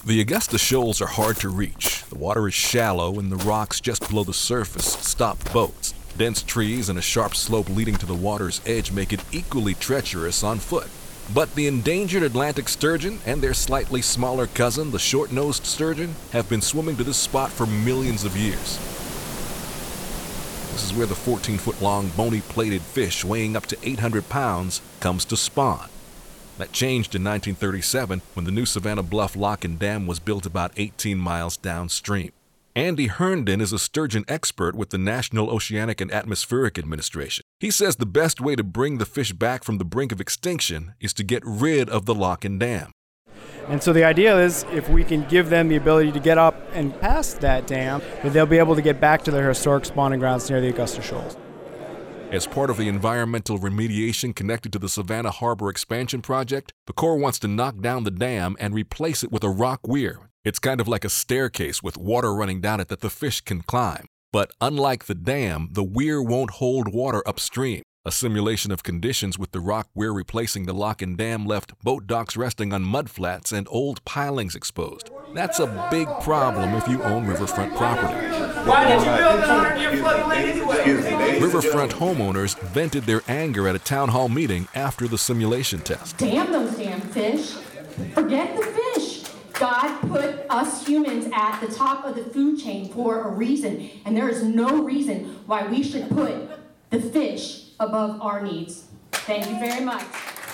The Augusta Shoals are hard to reach. The water is shallow and the rocks just below the surface stop boats. Dense trees and a sharp slope leading to the water's edge make it equally treacherous on foot. But the endangered Atlantic sturgeon and their slightly smaller cousin, the short-nosed sturgeon, have been swimming to this spot for millions of years. This is where the 14-foot-long bony-plated fish weighing up to 800 pounds comes to spawn. That changed in 1937 when the new Savannah Bluff Lock and Dam was built about 18 miles downstream. Andy Herndon is a sturgeon expert with the National Oceanic and Atmospheric Administration. He says the best way to bring the fish back from the brink of extinction is to get rid of the lock and dam. And so the idea is if we can give them the ability to get up and past that dam, that they'll be able to get back to their historic spawning grounds near the Augusta Shoals. As part of the environmental remediation connected to the Savannah Harbor Expansion Project, the Corps wants to knock down the dam and replace it with a rock weir. It's kind of like a staircase with water running down it that the fish can climb. But unlike the dam, the weir won't hold water upstream. A simulation of conditions with the rock weir replacing the lock and dam left boat docks resting on mudflats and old pilings exposed. That's a big problem if you own riverfront property. Why did you build it under your floodplain anyway? Riverfront homeowners vented their anger at a town hall meeting after the simulation test. Damn those damn fish. Forget the fish. God put us humans at the top of the food chain for a reason, and there is no reason why we should put the fish above our needs. Thank you very much.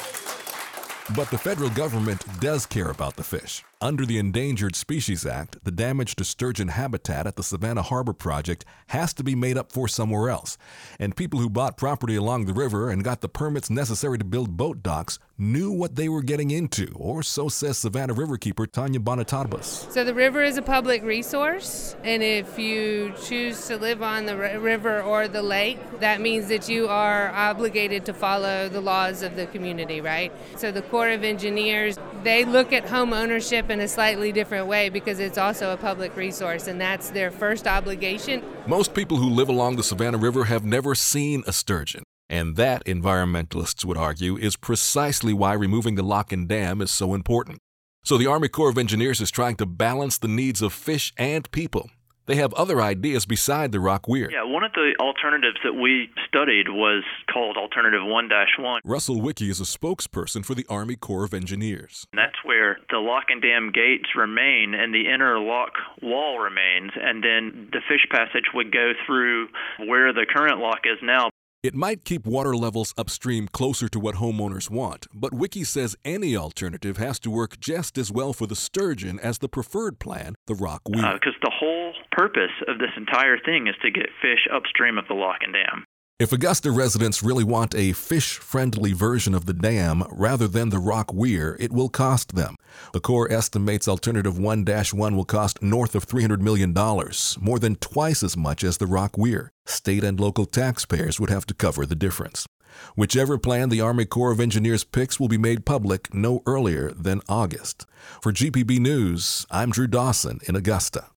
But the federal government does care about the fish. Under the Endangered Species Act, the damage to sturgeon habitat at the Savannah Harbor Project has to be made up for somewhere else. And people who bought property along the river and got the permits necessary to build boat docks knew what they were getting into, or so says Savannah Riverkeeper Tanya Bonatabas. So the river is a public resource, and if you choose to live on the river or the lake, that means that you are obligated to follow the laws of the community, right? So the Corps of Engineers, they look at home ownership in a slightly different way because it's also a public resource, and that's their first obligation. Most people who live along the Savannah River have never seen a sturgeon. And that, environmentalists would argue, is precisely why removing the lock and dam is so important. So the Army Corps of Engineers is trying to balance the needs of fish and people. They have other ideas beside the rock weir. Yeah, one of the alternatives that we studied was called Alternative 1-1. Russell Wicke is a spokesperson for the Army Corps of Engineers. And that's where the lock and dam gates remain and the inner lock wall remains, and then the fish passage would go through where the current lock is now. It might keep water levels upstream closer to what homeowners want, but Wicke says any alternative has to work just as well for the sturgeon as the preferred plan, the rock weir. Because the whole purpose of this entire thing is to get fish upstream of the lock and dam. If Augusta residents really want a fish-friendly version of the dam rather than the rock weir, it will cost them. The Corps estimates Alternative 1-1 will cost north of $300 million, more than twice as much as the rock weir. State and local taxpayers would have to cover the difference. Whichever plan the Army Corps of Engineers picks will be made public no earlier than August. For GPB News, I'm Drew Dawson in Augusta.